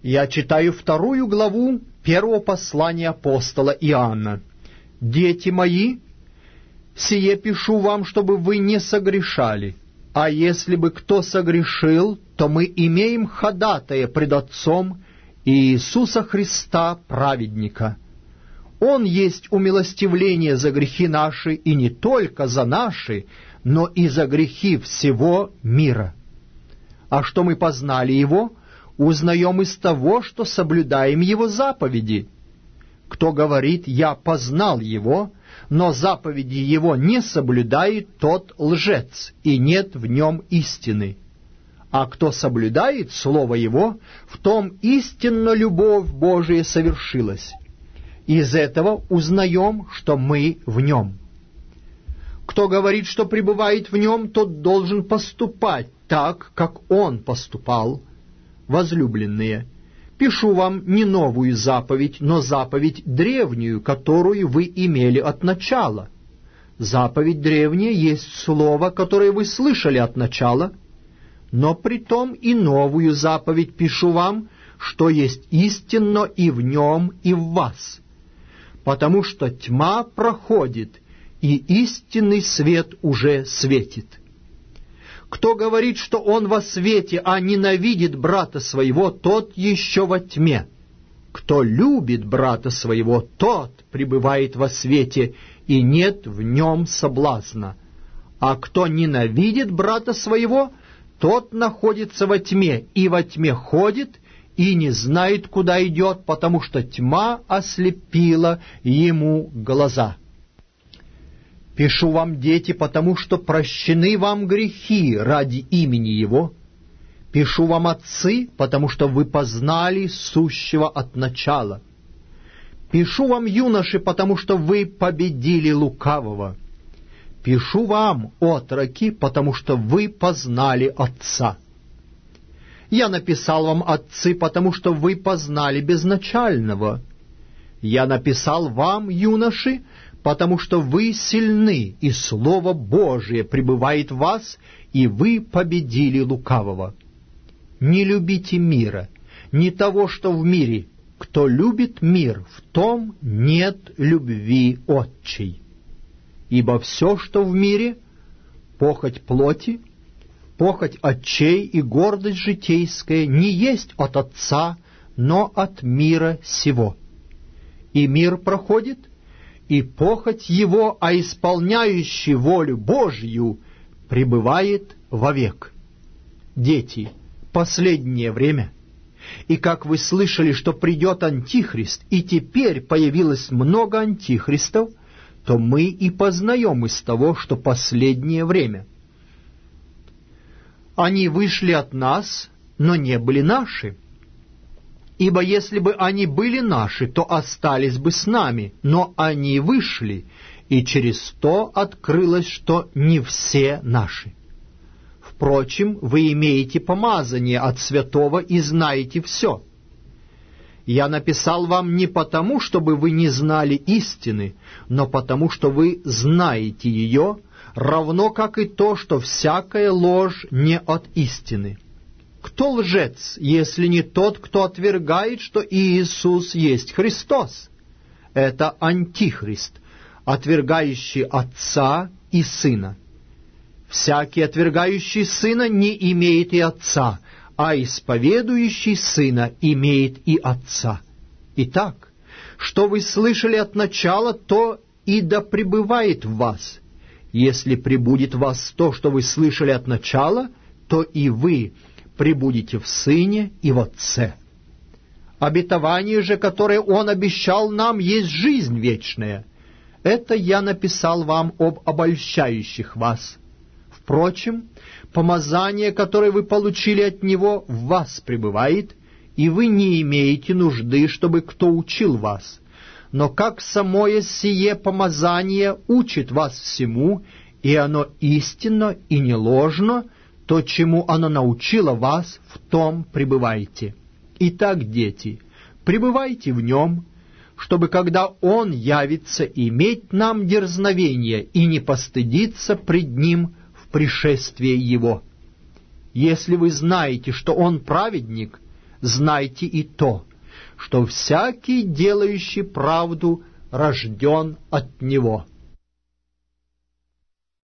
Я читаю 2 главу 1 послания апостола Иоанна. «Дети мои, сие пишу вам, чтобы вы не согрешали. А если бы кто согрешил, то мы имеем ходатая пред Отцом Иисуса Христа, праведника. Он есть умилостивление за грехи наши, и не только за наши, но и за грехи всего мира. А что мы познали Его, узнаем из того, что соблюдаем Его заповеди. Кто говорит «Я познал Его», но заповеди Его не соблюдает, тот лжец, и нет в нем истины. А кто соблюдает Слово Его, в том истинно любовь Божия совершилась. Из этого узнаем, что мы в Нем. Кто говорит, что пребывает в Нем, тот должен поступать так, как Он поступал. Возлюбленные, пишу вам не новую заповедь, но заповедь древнюю, которую вы имели от начала. Заповедь древняя есть слово, которое вы слышали от начала, но притом и новую заповедь пишу вам, что есть истинно и в нем, и в вас. Потому что тьма проходит, и истинный свет уже светит. Кто говорит, что он во свете, а ненавидит брата своего, тот еще во тьме. Кто любит брата своего, тот пребывает во свете, и нет в нем соблазна. А кто ненавидит брата своего, тот находится во тьме, и во тьме ходит, и не знает, куда идет, потому что тьма ослепила ему глаза. Пишу вам, дети, потому что прощены вам грехи ради имени Его. Пишу вам, отцы, потому что вы познали сущего от начала. Пишу вам, юноши, потому что вы победили лукавого. Пишу вам, отроки, потому что вы познали Отца. Я написал вам, отцы, потому что вы познали безначального. Я написал вам, юноши, потому что вы сильны, и Слово Божие пребывает в вас, и вы победили лукавого. Не любите мира, не того, что в мире. Кто любит мир, в том нет любви Отчей. Ибо все, что в мире, похоть плоти, похоть очей и гордость житейская, не есть от Отца, но от мира сего. И мир проходит, и похоть его, а исполняющий волю Божью пребывает вовек. Дети, последнее время, и как вы слышали, что придет Антихрист, и теперь появилось много антихристов, то мы и познаем из того, что последнее время. Они вышли от нас, но не были наши. Ибо если бы они были наши, то остались бы с нами, но они вышли, и через то открылось, что не все наши. Впрочем, вы имеете помазание от святого и знаете все. Я написал вам не потому, чтобы вы не знали истины, но потому, что вы знаете ее, равно как и то, что всякая ложь не от истины. Кто лжец, если не тот, кто отвергает, что Иисус есть Христос? Это Антихрист, отвергающий Отца и Сына. Всякий, отвергающий Сына, не имеет и Отца, а исповедующий Сына имеет и Отца. Итак, что вы слышали от начала, то и да пребывает в вас. Если пребудет в вас то, что вы слышали от начала, то и вы пребудете в Сыне и в Отце. Обетование же, которое Он обещал нам, есть жизнь вечная. Это я написал вам об обольщающих вас. Впрочем, помазание, которое вы получили от Него, в вас пребывает, и вы не имеете нужды, чтобы кто учил вас. Но как самое сие помазание учит вас всему, и оно истинно и не ложно, то, чему оно научило вас, в том пребывайте. Итак, дети, пребывайте в нем, чтобы, когда Он явится, иметь нам дерзновение и не постыдиться пред Ним пришествие Его. Если вы знаете, что Он праведник, знайте и то, что всякий, делающий правду, рожден от Него».